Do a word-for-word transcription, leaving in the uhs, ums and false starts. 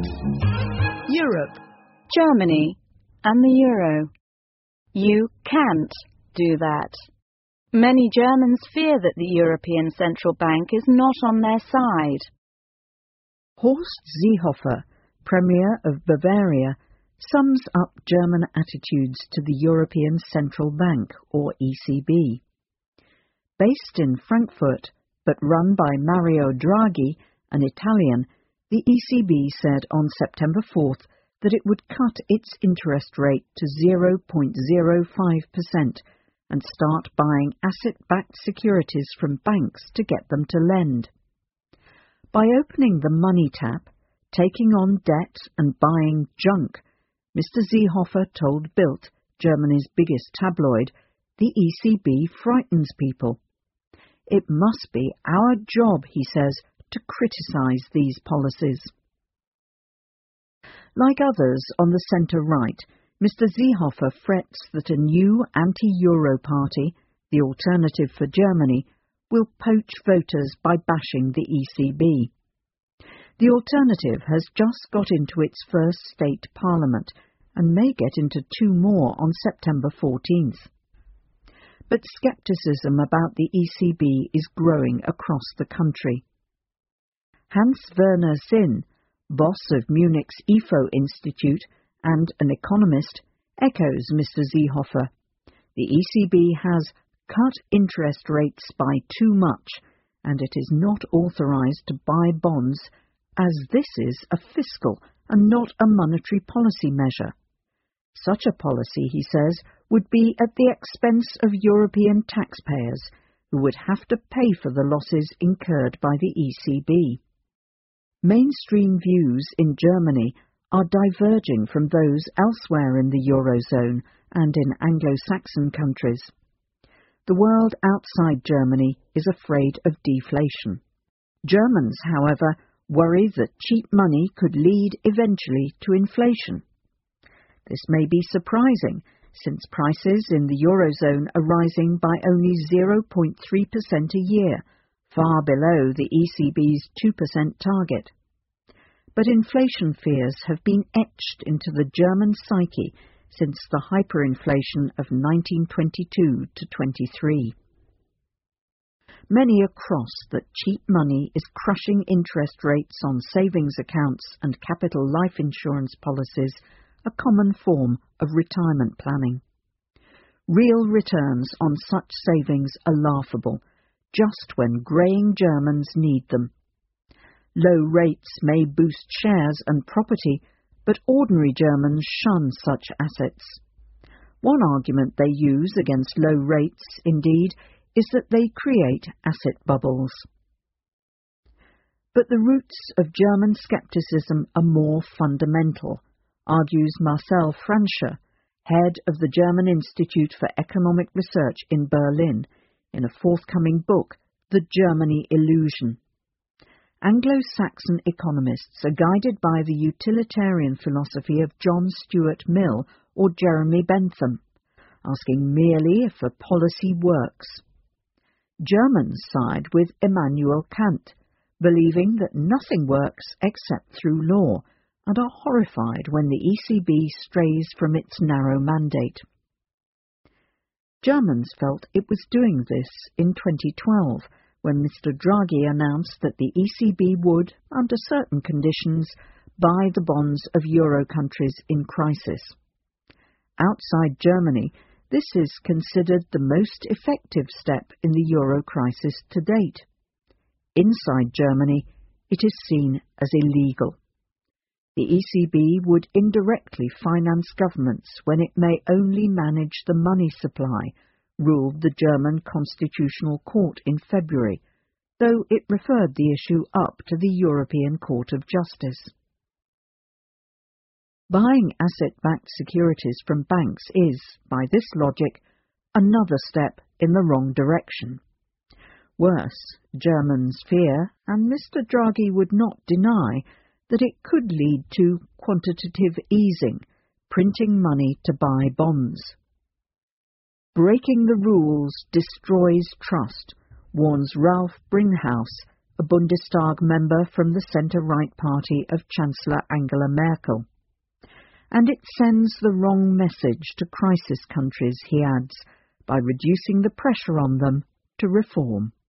Europe, Germany, and the euro. You can't do that. Many Germans fear that the European Central Bank is not on their side. Horst Seehofer, Premier of Bavaria, sums up German attitudes to the European Central Bank, or E C B. Based in Frankfurt, but run by Mario Draghi, an Italian, the E C B said on September fourth that it would cut its interest rate to zero point zero five percent and start buying asset-backed securities from banks to get them to lend. By opening the money tap, taking on debt and buying junk, Mister Seehofer told Bild, Germany's biggest tabloid, the E C B frightens people. It must be our job, he says, to criticise these policies. Like others on the centre-right, Mister Seehofer frets that a new anti-Euro party, the Alternative for Germany, will poach voters by bashing the E C B. The Alternative has just got into its first state parliament and may get into two more on September fourteenth. But scepticism about the E C B is growing across the country. Hans-Werner Sinn, boss of Munich's I F O Institute and an economist, echoes Mister Seehofer. The E C B has cut interest rates by too much, and it is not authorised to buy bonds, as this is a fiscal and not a monetary policy measure. Such a policy, he says, would be at the expense of European taxpayers, who would have to pay for the losses incurred by the E C B. Mainstream views in Germany are diverging from those elsewhere in the Eurozone and in Anglo-Saxon countries. The world outside Germany is afraid of deflation. Germans, however, worry that cheap money could lead eventually to inflation. This may be surprising, since prices in the Eurozone are rising by only zero point three percent a year, far below the E C B's two percent target. But inflation fears have been etched into the German psyche since the hyperinflation of nineteen twenty-two to twenty-three. Many are cross that cheap money is crushing interest rates on savings accounts and capital life insurance policies, a common form of retirement planning. Real returns on such savings are laughable, just when greying Germans need them. Low rates may boost shares and property, but ordinary Germans shun such assets. One argument they use against low rates, indeed, is that they create asset bubbles. But the roots of German scepticism are more fundamental, argues Marcel Franscher, head of the German Institute for Economic Research in Berlin, in a forthcoming book, The Germany Illusion. Anglo-Saxon economists are guided by the utilitarian philosophy of John Stuart Mill or Jeremy Bentham, asking merely if a policy works. Germans side with Immanuel Kant, believing that nothing works except through law, and are horrified when the E C B strays from its narrow mandate. Germans felt it was doing this in twenty twelve, when Mister Draghi announced that the E C B would, under certain conditions, buy the bonds of Euro countries in crisis. Outside Germany, this is considered the most effective step in the Euro crisis to date. Inside Germany, it is seen as illegal. The E C B would indirectly finance governments when it may only manage the money supply, ruled the German Constitutional Court in February, though it referred the issue up to the European Court of Justice. Buying asset-backed securities from banks is, by this logic, another step in the wrong direction. Worse, Germans fear, and Mister Draghi would not deny, that it could lead to quantitative easing, printing money to buy bonds. Breaking the rules destroys trust, warns Ralph Bringhaus, a Bundestag member from the centre-right party of Chancellor Angela Merkel. And it sends the wrong message to crisis countries, he adds, by reducing the pressure on them to reform.